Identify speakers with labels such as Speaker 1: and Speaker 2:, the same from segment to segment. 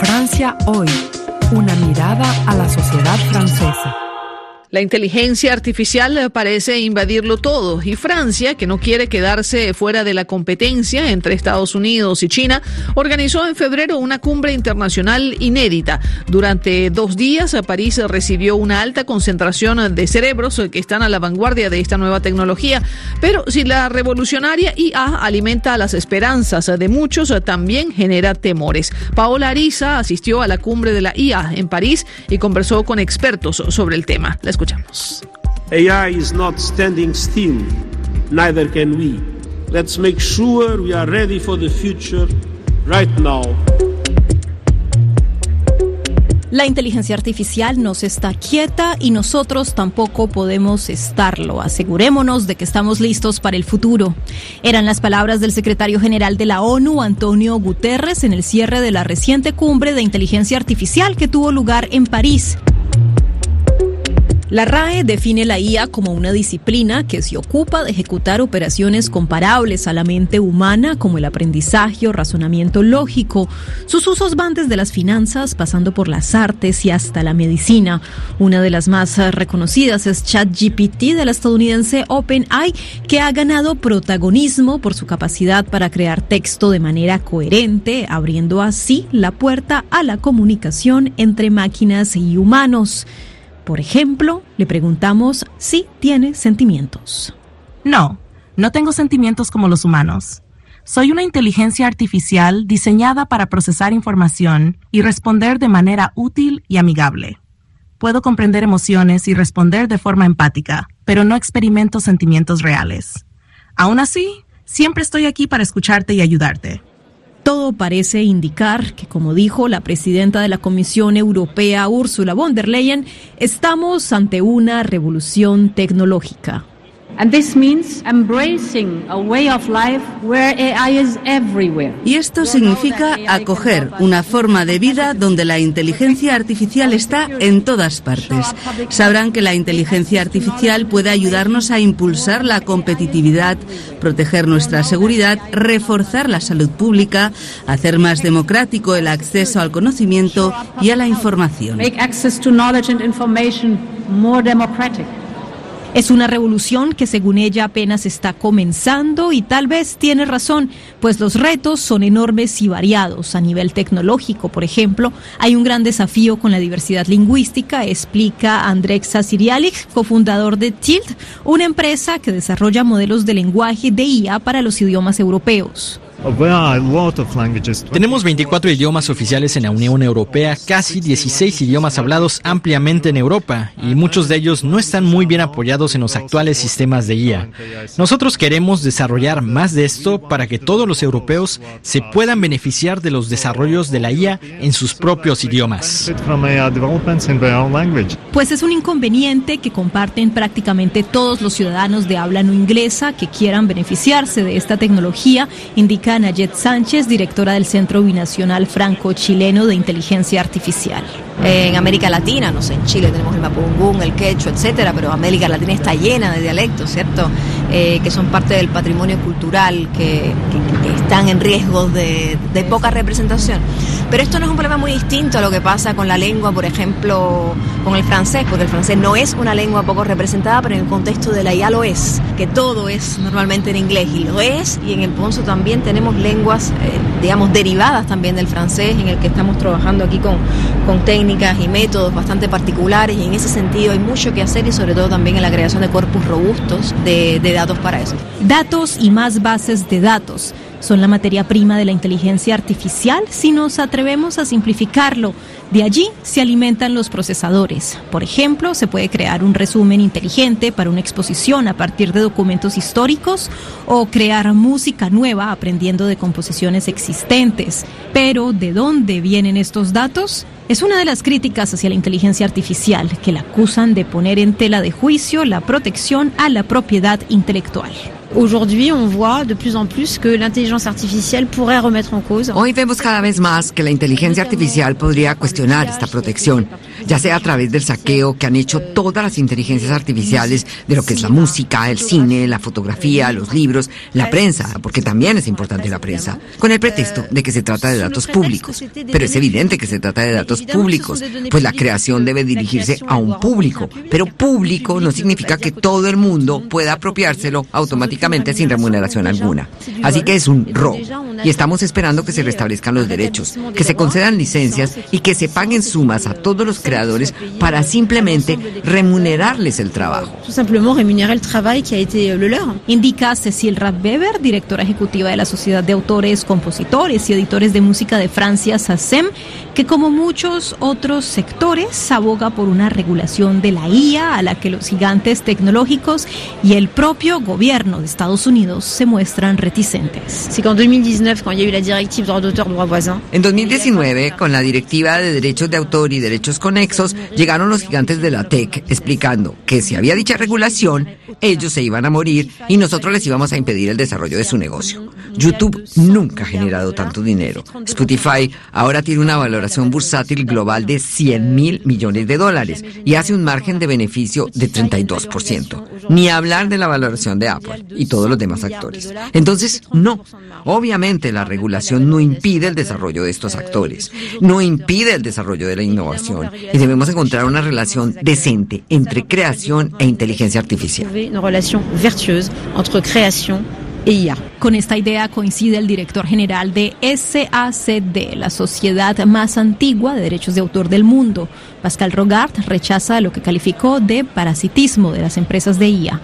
Speaker 1: Francia hoy. Una mirada a la sociedad francesa.
Speaker 2: La inteligencia artificial parece invadirlo todo y Francia, que no quiere quedarse fuera de la competencia entre Estados Unidos y China, organizó en febrero una cumbre internacional inédita. Durante 2 días, París recibió una alta concentración de cerebros que están a la vanguardia de esta nueva tecnología. Pero si la revolucionaria IA alimenta las esperanzas de muchos, también genera temores. Paola Ariza asistió a la cumbre de la IA en París y conversó con expertos sobre el tema. La escuchamos.
Speaker 3: AI is not standing still, neither can we. Let's make sure we are ready for the future right now.
Speaker 4: La inteligencia artificial no se está quieta y nosotros tampoco podemos estarlo. Asegurémonos de que estamos listos para el futuro. Eran las palabras del secretario general de la ONU, Antonio Guterres, en el cierre de la reciente cumbre de inteligencia artificial que tuvo lugar en París. La RAE define la IA como una disciplina que se ocupa de ejecutar operaciones comparables a la mente humana, como el aprendizaje o razonamiento lógico. Sus usos van desde las finanzas, pasando por las artes y hasta la medicina. Una de las más reconocidas es ChatGPT de la estadounidense OpenAI, que ha ganado protagonismo por su capacidad para crear texto de manera coherente, abriendo así la puerta a la comunicación entre máquinas y humanos. Por ejemplo, le preguntamos si tiene sentimientos.
Speaker 5: No tengo sentimientos como los humanos. Soy una inteligencia artificial diseñada para procesar información y responder de manera útil y amigable. Puedo comprender emociones y responder de forma empática, pero no experimento sentimientos reales. Aún así, siempre estoy aquí para escucharte y ayudarte.
Speaker 4: Todo parece indicar que, como dijo la presidenta de la Comisión Europea, Ursula von der Leyen, estamos ante una revolución tecnológica.
Speaker 6: Y esto significa acoger una forma de vida donde la inteligencia artificial está en todas partes. Sabrán que la inteligencia artificial puede ayudarnos a impulsar la competitividad, proteger nuestra seguridad, reforzar la salud pública, hacer más democrático el acceso al conocimiento y a la información.
Speaker 4: Es una revolución que, según ella, apenas está comenzando y tal vez tiene razón, pues los retos son enormes y variados. A nivel tecnológico, por ejemplo, hay un gran desafío con la diversidad lingüística, explica Andrzej Sirialik, cofundador de Tilt, una empresa que desarrolla modelos de lenguaje de IA para los idiomas europeos.
Speaker 7: Tenemos 24 idiomas oficiales en la Unión Europea, casi 16 idiomas hablados ampliamente en Europa, y muchos de ellos no están muy bien apoyados en los actuales sistemas de IA. Nosotros queremos desarrollar más de esto para que todos los europeos se puedan beneficiar de los desarrollos de la IA en sus propios idiomas.
Speaker 4: Pues es un inconveniente que comparten prácticamente todos los ciudadanos de habla no inglesa que quieran beneficiarse de esta tecnología, indica Nayet Sánchez, directora del Centro Binacional Franco-Chileno de Inteligencia Artificial.
Speaker 8: En América Latina, no sé, en Chile tenemos el mapudungún, el quechua, etcétera, pero América Latina está llena de dialectos, ¿cierto? Que son parte del patrimonio cultural, que están en riesgo de poca representación. Pero esto no es un problema muy distinto a lo que pasa con la lengua, por ejemplo, con el francés, porque el francés no es una lengua poco representada, pero en el contexto de la IA lo es, que todo es normalmente en inglés, y lo es, y en el Ponzo también tenemos lenguas, derivadas también del francés, en el que estamos trabajando aquí con técnicas y métodos bastante particulares, y en ese sentido hay mucho que hacer, y sobre todo también en la creación de corpus robustos de datos para eso.
Speaker 4: Datos y más bases de datos son la materia prima de la inteligencia artificial si nos atrevemos a simplificarlo. De allí se alimentan los procesadores. Por ejemplo, se puede crear un resumen inteligente para una exposición a partir de documentos históricos o crear música nueva aprendiendo de composiciones existentes. Pero, ¿de dónde vienen estos datos? Es una de las críticas hacia la inteligencia artificial, que la acusan de poner en tela de juicio la protección a la propiedad intelectual.
Speaker 9: Hoy vemos cada vez más que la inteligencia artificial podría cuestionar esta protección, ya sea a través del saqueo que han hecho todas las inteligencias artificiales de lo que es la música, el cine, la fotografía, los libros, la prensa, porque también es importante la prensa, con el pretexto de que se trata de datos públicos. Pero es evidente que se trata de datos públicos, pues la creación debe dirigirse a un público, pero público no significa que todo el mundo pueda apropiárselo automáticamente sin remuneración alguna. Así que es un robo. Y estamos esperando que se restablezcan los derechos, que se concedan licencias y que se paguen sumas a todos los creadores para simplemente remunerarles el trabajo.
Speaker 4: Indica Cécile Radweber, directora ejecutiva de la Sociedad de Autores, Compositores y Editores de Música de Francia, SACEM, que como muchos otros sectores aboga por una regulación de la IA a la que los gigantes tecnológicos y el propio gobierno de Estados Unidos se muestran reticentes.
Speaker 9: En 2019, con la Directiva de Derechos de Autor y Derechos Conexos, llegaron los gigantes de la TEC explicando que si había dicha regulación, ellos se iban a morir y nosotros les íbamos a impedir el desarrollo de su negocio. YouTube nunca ha generado tanto dinero. Spotify ahora tiene una valoración bursátil global de $100.000 millones y hace un margen de beneficio de 32%. Ni hablar de la valoración de Apple y todos los demás actores. Entonces, no. Obviamente la regulación no impide el desarrollo de estos actores, no impide el desarrollo de la innovación y debemos encontrar una relación decente entre creación e inteligencia artificial.
Speaker 4: Una relación virtuosa entre creación e IA. Con esta idea coincide el director general de SACD, la sociedad más antigua de derechos de autor del mundo. Pascal Rogart rechaza lo que calificó de parasitismo de las empresas de IA.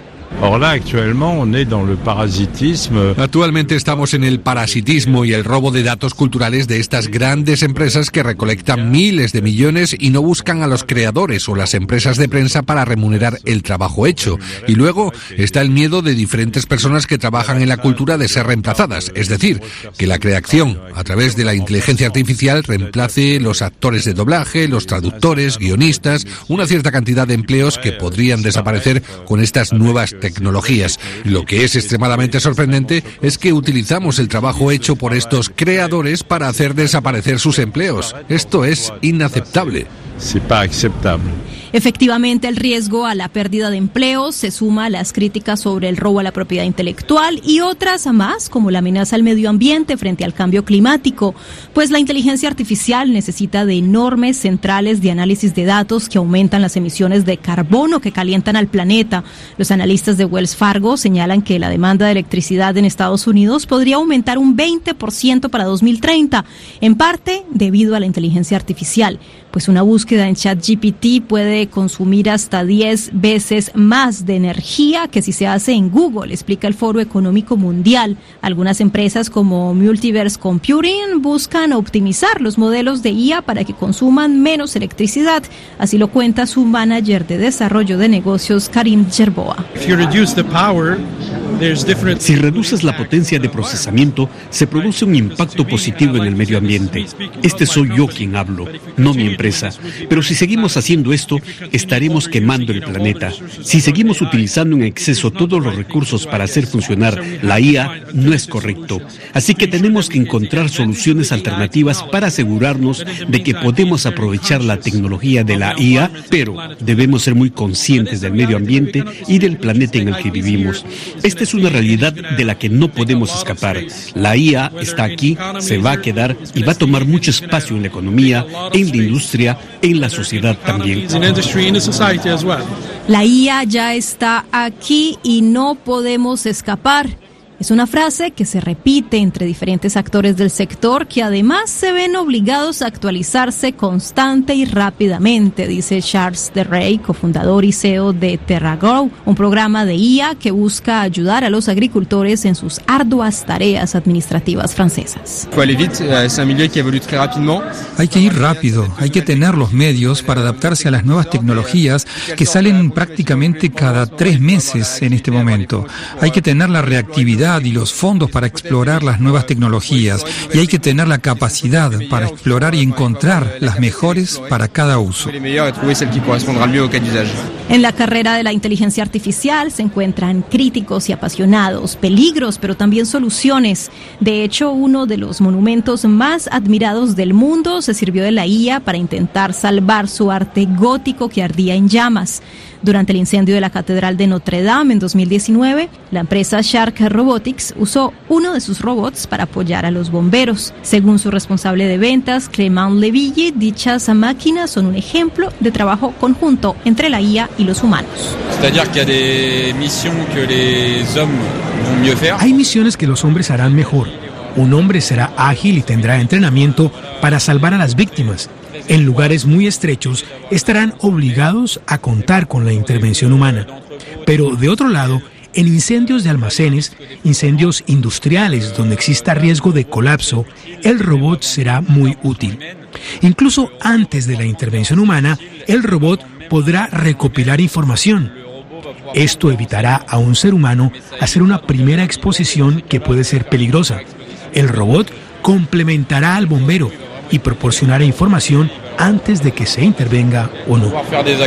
Speaker 10: Actualmente estamos en el parasitismo y el robo de datos culturales de estas grandes empresas que recolectan miles de millones y no buscan a los creadores o las empresas de prensa para remunerar el trabajo hecho. Y luego está el miedo de diferentes personas que trabajan en la cultura de ser reemplazadas, es decir, que la creación a través de la inteligencia artificial reemplace los actores de doblaje, los traductores, guionistas, una cierta cantidad de empleos que podrían desaparecer con estas nuevas tecnologías. Lo que es extremadamente sorprendente es que utilizamos el trabajo hecho por estos creadores para hacer desaparecer sus empleos. Esto es inaceptable.
Speaker 4: Efectivamente, el riesgo a la pérdida de empleos se suma a las críticas sobre el robo a la propiedad intelectual y otras más, como la amenaza al medio ambiente frente al cambio climático, pues la inteligencia artificial necesita de enormes centrales de análisis de datos que aumentan las emisiones de carbono que calientan al planeta. Los analistas de Wells Fargo señalan que la demanda de electricidad en Estados Unidos podría aumentar un 20% para 2030, en parte debido a la inteligencia artificial, pues una búsqueda en ChatGPT puede consumir hasta 10 veces más de energía que si se hace en Google, explica el Foro Económico Mundial. Algunas empresas como Multiverse Computing buscan optimizar los modelos de IA para que consuman menos electricidad. Así lo cuenta su manager de desarrollo de negocios, Karim Jerboa.
Speaker 11: Si reduces la potencia de procesamiento, se produce un impacto positivo en el medio ambiente. Este soy yo quien hablo, no mi empresa. Pero si seguimos haciendo esto, estaremos quemando el planeta. Si seguimos utilizando en exceso todos los recursos para hacer funcionar la IA, no es correcto. Así que tenemos que encontrar soluciones alternativas para asegurarnos de que podemos aprovechar la tecnología de la IA, pero debemos ser muy conscientes del medio ambiente y del planeta en el que vivimos. Esta es una realidad de la que no podemos escapar. La IA está aquí, se va a quedar y va a tomar mucho espacio en la economía, en la industria, en la sociedad también.
Speaker 4: La IA ya está aquí y no podemos escapar. Es una frase que se repite entre diferentes actores del sector que además se ven obligados a actualizarse constante y rápidamente, dice Charles de Rey, cofundador y CEO de TerraGrow, un programa de IA que busca ayudar a los agricultores en sus arduas tareas administrativas francesas.
Speaker 12: Hay que ir rápido, hay que tener los medios para adaptarse a las nuevas tecnologías que salen prácticamente cada 3 meses en este momento. Hay que tener la reactividad y los fondos para explorar las nuevas tecnologías y hay que tener la capacidad para explorar y encontrar las mejores para cada uso.
Speaker 4: En la carrera de la inteligencia artificial se encuentran críticos y apasionados, peligros, pero también soluciones. De hecho, uno de los monumentos más admirados del mundo se sirvió de la IA para intentar salvar su arte gótico que ardía en llamas. Durante el incendio de la Catedral de Notre Dame en 2019, la empresa Shark Robotics usó uno de sus robots para apoyar a los bomberos. Según su responsable de ventas, Clément Leville, dichas máquinas son un ejemplo de trabajo conjunto entre la IA y los humanos.
Speaker 13: Hay misiones que los hombres harán mejor. Un hombre será ágil y tendrá entrenamiento para salvar a las víctimas. En lugares muy estrechos estarán obligados a contar con la intervención humana. Pero de otro lado, en incendios de almacenes, incendios industriales donde exista riesgo de colapso, el robot será muy útil. Incluso antes de la intervención humana, el robot podrá recopilar información. Esto evitará a un ser humano hacer una primera exposición que puede ser peligrosa. El robot complementará al bombero y proporcionará información antes de que se intervenga o no.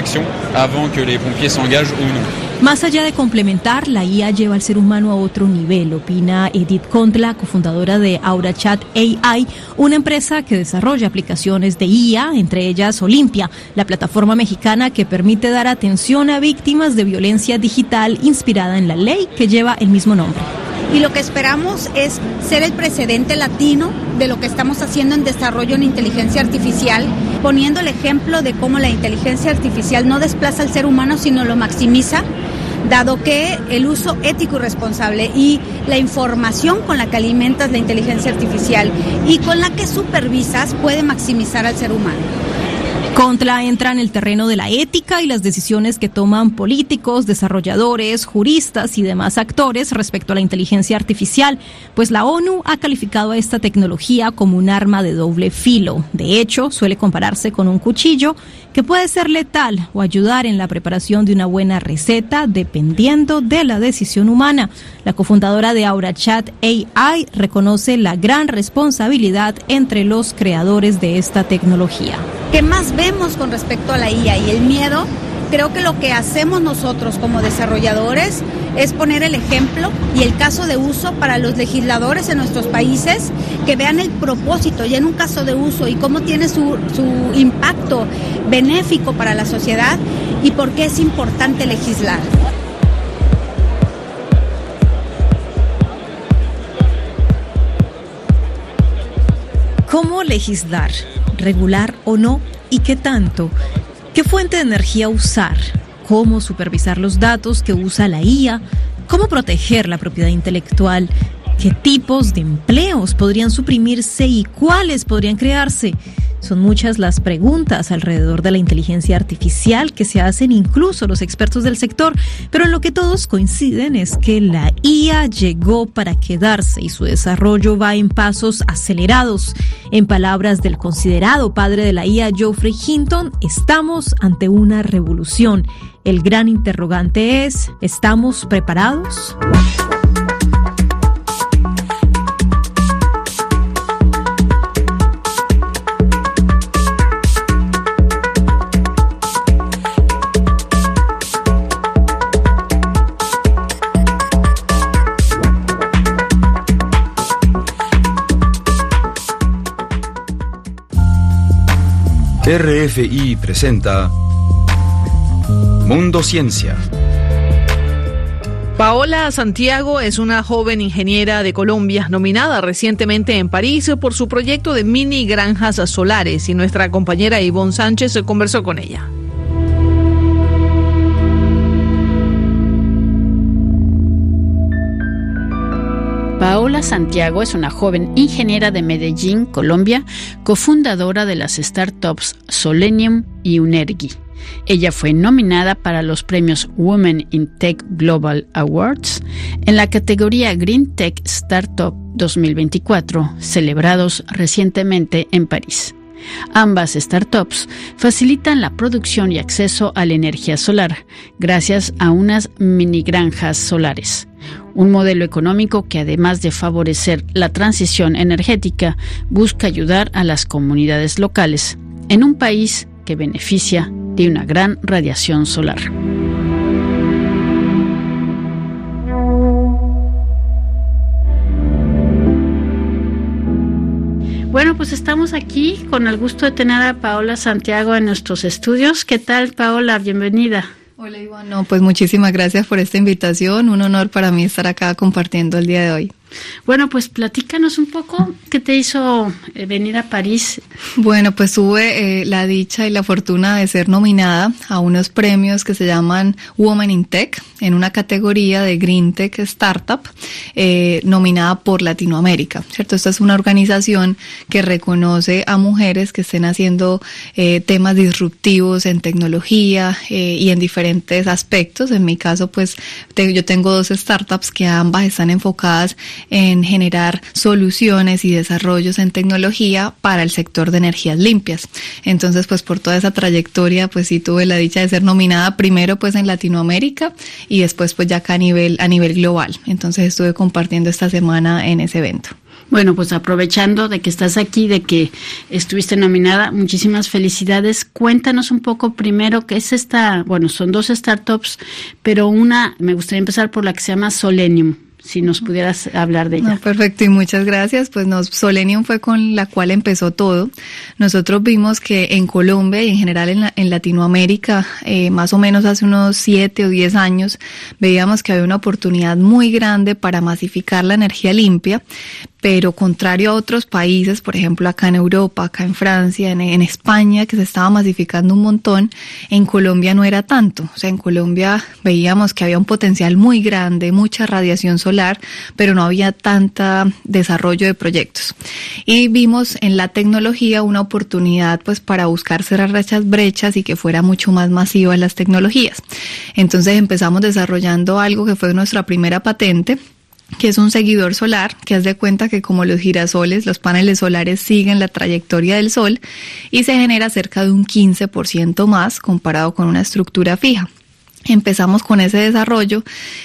Speaker 4: Más allá de complementar, la IA lleva al ser humano a otro nivel, opina Edith Condla, cofundadora de AuraChat AI, una empresa que desarrolla aplicaciones de IA, entre ellas Olimpia, la plataforma mexicana que permite dar atención a víctimas de violencia digital inspirada en la ley que lleva el mismo nombre.
Speaker 14: Y lo que esperamos es ser el precedente latino de lo que estamos haciendo en desarrollo en inteligencia artificial, poniendo el ejemplo de cómo la inteligencia artificial no desplaza al ser humano, sino lo maximiza, dado que el uso ético y responsable y la información con la que alimentas la inteligencia artificial y con la que supervisas puede maximizar al ser humano.
Speaker 4: Condla entra en el terreno de la ética y las decisiones que toman políticos, desarrolladores, juristas y demás actores respecto a la inteligencia artificial, pues la ONU ha calificado a esta tecnología como un arma de doble filo. De hecho, suele compararse con un cuchillo que puede ser letal o ayudar en la preparación de una buena receta dependiendo de la decisión humana. La cofundadora de AuraChat AI reconoce la gran responsabilidad entre los creadores de esta tecnología.
Speaker 14: ¿Qué más vemos con respecto a la IA y el miedo? Creo que lo que hacemos nosotros como desarrolladores es poner el ejemplo y el caso de uso para los legisladores en nuestros países, que vean el propósito ya en un caso de uso y cómo tiene su impacto benéfico para la sociedad y por qué es importante legislar.
Speaker 4: ¿Cómo legislar? ¿Regular o no? ¿Y qué tanto? ¿Qué fuente de energía usar? ¿Cómo supervisar los datos que usa la IA? ¿Cómo proteger la propiedad intelectual? ¿Qué tipos de empleos podrían suprimirse y cuáles podrían crearse? Son muchas las preguntas alrededor de la inteligencia artificial que se hacen incluso los expertos del sector, pero en lo que todos coinciden es que la IA llegó para quedarse y su desarrollo va en pasos acelerados. En palabras del considerado padre de la IA, Geoffrey Hinton, estamos ante una revolución. El gran interrogante es, ¿estamos preparados?
Speaker 15: RFI presenta Mundo Ciencia.
Speaker 2: Paola Santiago es una joven ingeniera de Colombia, nominada recientemente en París por su proyecto de mini granjas solares, y nuestra compañera Ivonne Sánchez conversó con ella.
Speaker 16: Paola Santiago es una joven ingeniera de Medellín, Colombia, cofundadora de las startups Solenium y Unergy. Ella fue nominada para los premios Women in Tech Global Awards en la categoría Green Tech Startup 2024, celebrados recientemente en París. Ambas startups facilitan la producción y acceso a la energía solar gracias a unas mini granjas solares. Un modelo económico que, además de favorecer la transición energética, busca ayudar a las comunidades locales en un país que beneficia de una gran radiación solar. estamos aquí con el gusto de tener a Paola Santiago en nuestros estudios. ¿Qué tal, Paola? Bienvenida.
Speaker 17: Hola, Iván. No, pues muchísimas gracias por esta invitación. Un honor para mí estar acá compartiendo el día de hoy.
Speaker 16: Bueno, pues platícanos un poco qué te hizo venir a París.
Speaker 17: Bueno, pues tuve la dicha y la fortuna de ser nominada a unos premios que se llaman Women in Tech, en una categoría de Green Tech Startup, nominada por Latinoamérica, ¿cierto? Esta es una organización que reconoce a mujeres que estén haciendo temas disruptivos en tecnología y en diferentes aspectos. En mi caso, pues yo tengo 2 startups que ambas están enfocadas en generar soluciones y desarrollos en tecnología para el sector de energías limpias. Entonces, pues por toda esa trayectoria, pues sí tuve la dicha de ser nominada primero pues en Latinoamérica y después pues ya acá a nivel global. Entonces estuve compartiendo esta semana en ese evento.
Speaker 16: Bueno, pues aprovechando de que estás aquí, de que estuviste nominada, muchísimas felicidades. Cuéntanos un poco primero qué es esta, bueno, son 2 startups, pero me gustaría empezar por la que se llama Solenium. Si nos pudieras hablar de ella.
Speaker 17: No, perfecto, y muchas gracias. Pues Solenium fue con la cual empezó todo. Nosotros vimos que en Colombia y en general en Latinoamérica, más o menos hace unos 7 o 10 años, veíamos que había una oportunidad muy grande para masificar la energía limpia, pero contrario a otros países, por ejemplo acá en Europa, acá en Francia, en España, que se estaba masificando un montón, en Colombia no era tanto. O sea, en Colombia veíamos que había un potencial muy grande, mucha radiación solar, pero no había tanta desarrollo de proyectos. Y vimos en la tecnología una oportunidad pues para buscar cerrar esas brechas y que fuera mucho más masiva las tecnologías. Entonces empezamos desarrollando algo que fue nuestra primera patente, que es un seguidor solar, que haz de cuenta que como los girasoles, los paneles solares siguen la trayectoria del sol y se genera cerca de un 15% más comparado con una estructura fija. Empezamos con ese desarrollo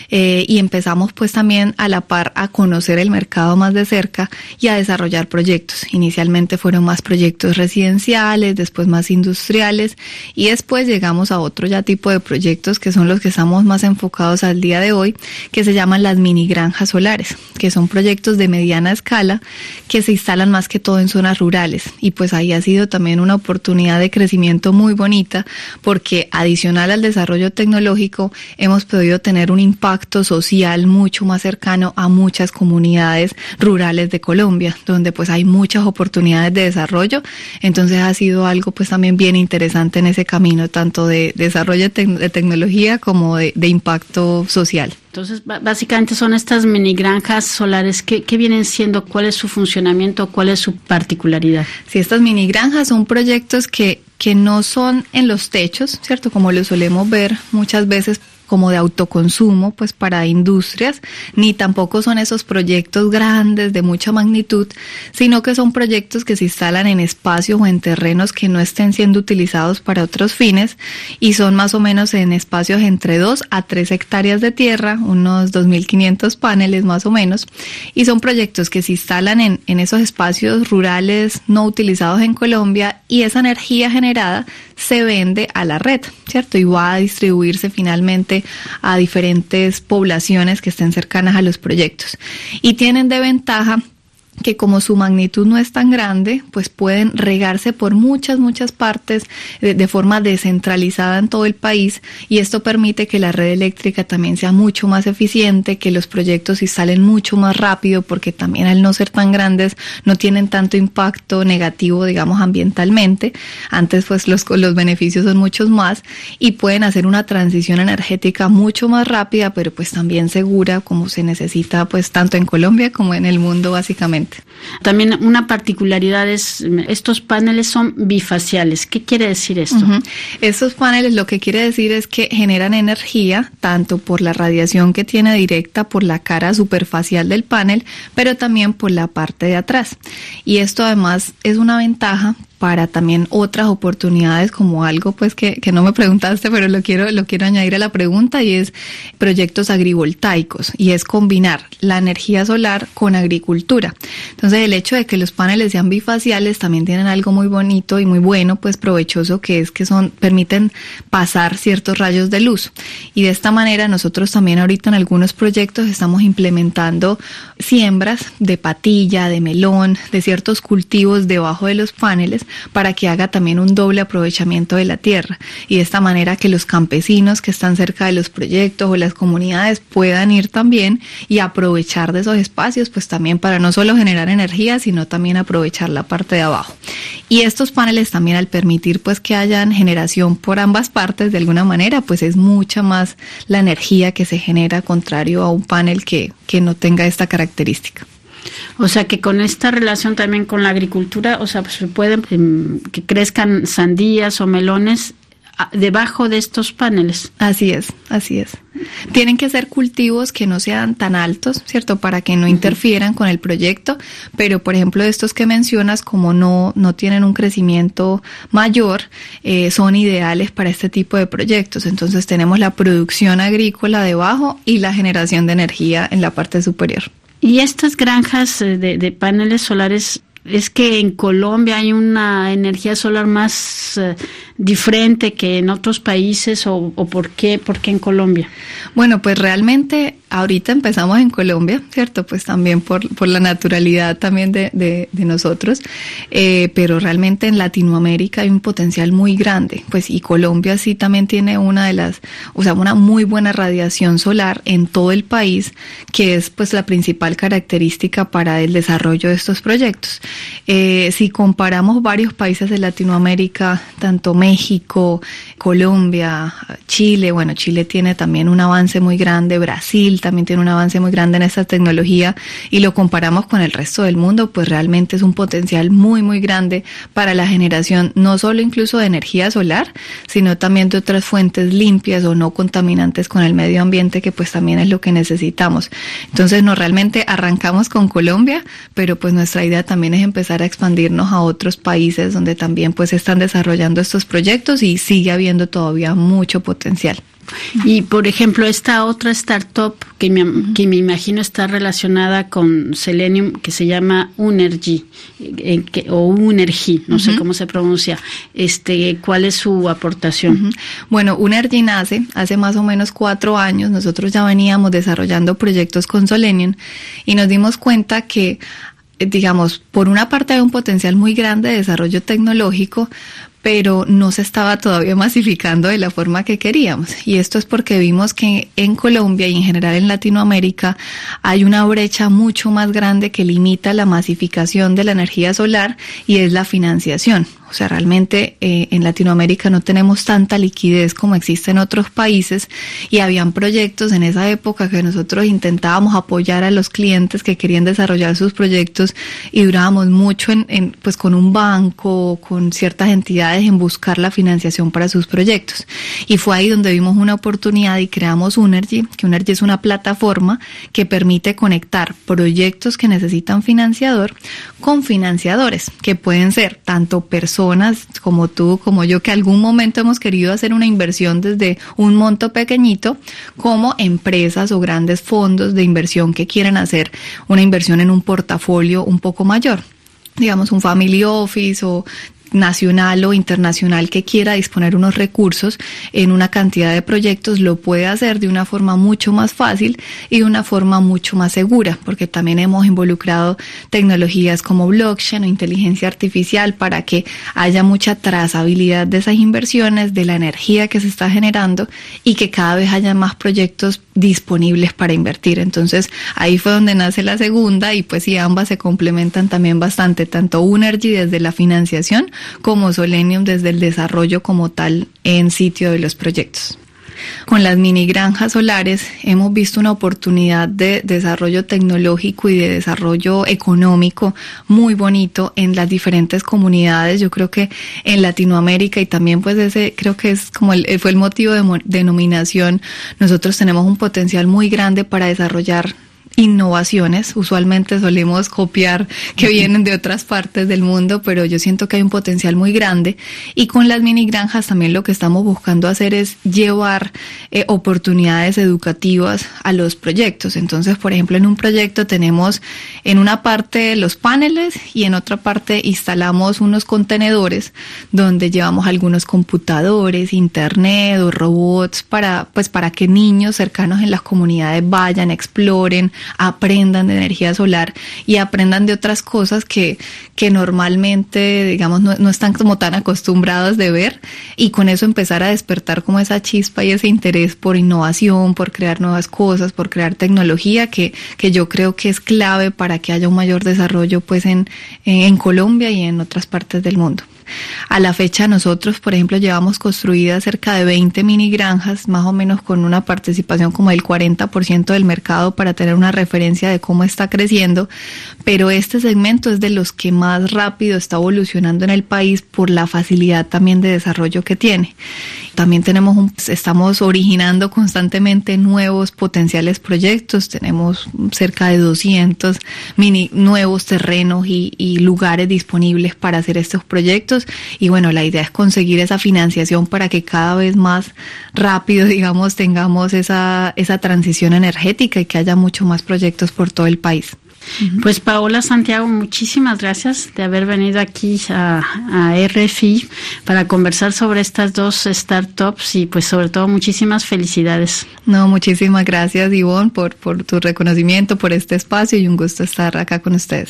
Speaker 17: y empezamos pues también a la par a conocer el mercado más de cerca y a desarrollar proyectos. Inicialmente fueron más proyectos residenciales, después más industriales y después llegamos a otro ya tipo de proyectos que son los que estamos más enfocados al día de hoy, que se llaman las mini granjas solares, que son proyectos de mediana escala que se instalan más que todo en zonas rurales y pues ahí ha sido también una oportunidad de crecimiento muy bonita porque adicional al desarrollo tecnológico hemos podido tener un impacto social mucho más cercano a muchas comunidades rurales de Colombia, donde pues hay muchas oportunidades de desarrollo. Entonces ha sido algo pues también bien interesante en ese camino, tanto de desarrollo de tecnología como de impacto social.
Speaker 16: Entonces, básicamente son estas mini granjas solares. ¿Qué vienen siendo? ¿Cuál es su funcionamiento? ¿Cuál es su particularidad?
Speaker 17: Sí, estas mini granjas son proyectos que no son en los techos, ¿cierto? Como lo solemos ver muchas veces como de autoconsumo, pues para industrias, ni tampoco son esos proyectos grandes de mucha magnitud, sino que son proyectos que se instalan en espacios o en terrenos que no estén siendo utilizados para otros fines y son más o menos en espacios entre 2 a 3 hectáreas de tierra, unos 2.500 paneles más o menos, y son proyectos que se instalan en esos espacios rurales no utilizados en Colombia y esa energía generada se vende a la red, ¿cierto? Y va a distribuirse finalmente a diferentes poblaciones que estén cercanas a los proyectos. Y tienen de ventaja que como su magnitud no es tan grande, pues pueden regarse por muchas partes de forma descentralizada en todo el país y esto permite que la red eléctrica también sea mucho más eficiente, que los proyectos se instalen mucho más rápido porque también al no ser tan grandes no tienen tanto impacto negativo, digamos, ambientalmente. Antes pues los beneficios son muchos más y pueden hacer una transición energética mucho más rápida, pero pues también segura como se necesita pues tanto en Colombia como en el mundo básicamente.
Speaker 16: También una particularidad es, estos paneles son bifaciales. ¿Qué quiere decir esto?
Speaker 17: Estos paneles lo que quiere decir es que generan energía tanto por la radiación que tiene directa por la cara superfacial del panel, pero también por la parte de atrás. Y esto además es una ventaja para también otras oportunidades, como algo pues que no me preguntaste, pero lo quiero añadir a la pregunta, y es proyectos agrivoltaicos, y es combinar la energía solar con agricultura. Entonces el hecho de que los paneles sean bifaciales también tienen algo muy bonito y muy bueno, pues provechoso, que es que permiten pasar ciertos rayos de luz, y de esta manera nosotros también ahorita en algunos proyectos estamos implementando siembras de patilla, de melón, de ciertos cultivos debajo de los paneles, para que haga también un doble aprovechamiento de la tierra, y de esta manera que los campesinos que están cerca de los proyectos o las comunidades puedan ir también y aprovechar de esos espacios, pues también para no solo generar energía, sino también aprovechar la parte de abajo. Y estos paneles también, al permitir pues que hayan generación por ambas partes de alguna manera, pues es mucha más la energía que se genera, contrario a un panel que no tenga esta característica.
Speaker 16: O sea que con esta relación también con la agricultura, o sea, pues se pueden que crezcan sandías o melones debajo de estos paneles.
Speaker 17: Así es. Tienen que ser cultivos que no sean tan altos, ¿cierto? Para que no interfieran con el proyecto, pero por ejemplo estos que mencionas, como no tienen un crecimiento mayor, son ideales para este tipo de proyectos. Entonces tenemos la producción agrícola debajo y la generación de energía en la parte superior.
Speaker 16: Y estas granjas de paneles solares, ¿es que en Colombia hay una energía solar más diferente que en otros países, o por qué en Colombia?
Speaker 17: Bueno, pues realmente ahorita empezamos en Colombia, ¿cierto? Pues también por la naturalidad también de nosotros, pero realmente en Latinoamérica hay un potencial muy grande, pues, y Colombia sí también tiene una muy buena radiación solar en todo el país, que es pues la principal característica para el desarrollo de estos proyectos. Si comparamos varios países de Latinoamérica, tanto México, Colombia, Chile, bueno, Chile tiene también un avance muy grande, Brasil también tiene un avance muy grande en esta tecnología, y lo comparamos con el resto del mundo, pues realmente es un potencial muy, muy grande para la generación, no solo incluso de energía solar, sino también de otras fuentes limpias o no contaminantes con el medio ambiente, que pues también es lo que necesitamos. Entonces, no, realmente arrancamos con Colombia, pero pues nuestra idea también es empezar a expandirnos a otros países donde también pues están desarrollando estos proyectos, y sigue habiendo todavía mucho potencial.
Speaker 16: Y por ejemplo, esta otra startup que me imagino está relacionada con Selenium, que se llama Unergy, o Unergy, no sé cómo se pronuncia. ¿Cuál es su aportación?
Speaker 17: Bueno, Unergy nace hace más o menos 4 años. Nosotros ya veníamos desarrollando proyectos con Selenium y nos dimos cuenta que, digamos, por una parte hay un potencial muy grande de desarrollo tecnológico, pero no se estaba todavía masificando de la forma que queríamos. Y esto es porque vimos que en Colombia y en general en Latinoamérica hay una brecha mucho más grande que limita la masificación de la energía solar, y es la financiación. O sea, realmente en Latinoamérica no tenemos tanta liquidez como existe en otros países, y habían proyectos en esa época que nosotros intentábamos apoyar a los clientes que querían desarrollar sus proyectos, y durábamos mucho pues con un banco, con ciertas entidades, en buscar la financiación para sus proyectos. Y fue ahí donde vimos una oportunidad y creamos Unergy, que Unergy es una plataforma que permite conectar proyectos que necesitan financiador con financiadores, que pueden ser tanto personas como tú, como yo, que algún momento hemos querido hacer una inversión desde un monto pequeñito, como empresas o grandes fondos de inversión que quieran hacer una inversión en un portafolio un poco mayor, digamos un family office o nacional o internacional que quiera disponer unos recursos en una cantidad de proyectos, lo puede hacer de una forma mucho más fácil y de una forma mucho más segura, porque también hemos involucrado tecnologías como blockchain o inteligencia artificial para que haya mucha trazabilidad de esas inversiones, de la energía que se está generando, y que cada vez haya más proyectos disponibles para invertir. Entonces ahí fue donde nace la segunda, y pues sí, ambas se complementan también bastante, tanto Unergy desde la financiación como Selenium desde el desarrollo como tal en sitio de los proyectos. Con las mini granjas solares hemos visto una oportunidad de desarrollo tecnológico y de desarrollo económico muy bonito en las diferentes comunidades. Yo creo que en Latinoamérica, y también pues ese creo que es como fue el motivo de denominación, nosotros tenemos un potencial muy grande para desarrollar innovaciones. Usualmente solemos copiar que vienen de otras partes del mundo, pero yo siento que hay un potencial muy grande. Y con las mini granjas también lo que estamos buscando hacer es llevar oportunidades educativas a los proyectos. Entonces, por ejemplo, en un proyecto tenemos en una parte los paneles y en otra parte instalamos unos contenedores donde llevamos algunos computadores, internet o robots para que niños cercanos en las comunidades vayan, exploren, aprendan de energía solar y aprendan de otras cosas que normalmente, digamos, no están como tan acostumbrados de ver, y con eso empezar a despertar como esa chispa y ese interés por innovación, por crear nuevas cosas, por crear tecnología que yo creo que es clave para que haya un mayor desarrollo pues en Colombia y en otras partes del mundo. A la fecha nosotros, por ejemplo, llevamos construidas cerca de 20 mini granjas, más o menos con una participación como del 40% del mercado para tener una referencia de cómo está creciendo, pero este segmento es de los que más rápido está evolucionando en el país por la facilidad también de desarrollo que tiene. También estamos originando constantemente nuevos potenciales proyectos. Tenemos cerca de 200 nuevos terrenos y lugares disponibles para hacer estos proyectos. Y bueno, la idea es conseguir esa financiación para que cada vez más rápido, digamos, tengamos esa transición energética y que haya mucho más proyectos por todo el país.
Speaker 16: Pues Paola Santiago, muchísimas gracias de haber venido aquí a RFI para conversar sobre estas dos startups y pues sobre todo muchísimas felicidades.
Speaker 17: No, muchísimas gracias, Ivonne, por tu reconocimiento, por este espacio, y un gusto estar acá con ustedes.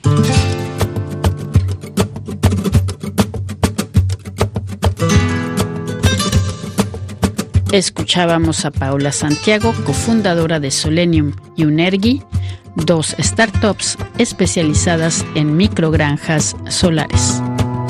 Speaker 16: Escuchábamos a Paola Santiago, cofundadora de Solenium y Unergi, dos startups especializadas en microgranjas solares.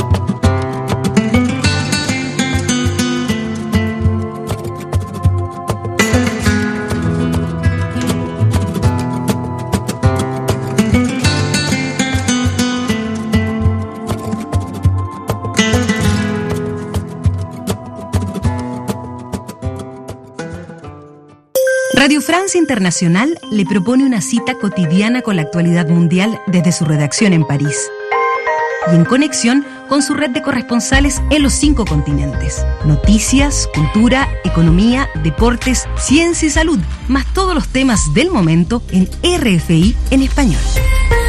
Speaker 18: Radio France Internacional le propone una cita cotidiana con la actualidad mundial desde su redacción en París y en conexión con su red de corresponsales en los 5 continentes. Noticias, cultura, economía, deportes, ciencia y salud, más todos los temas del momento en RFI en español.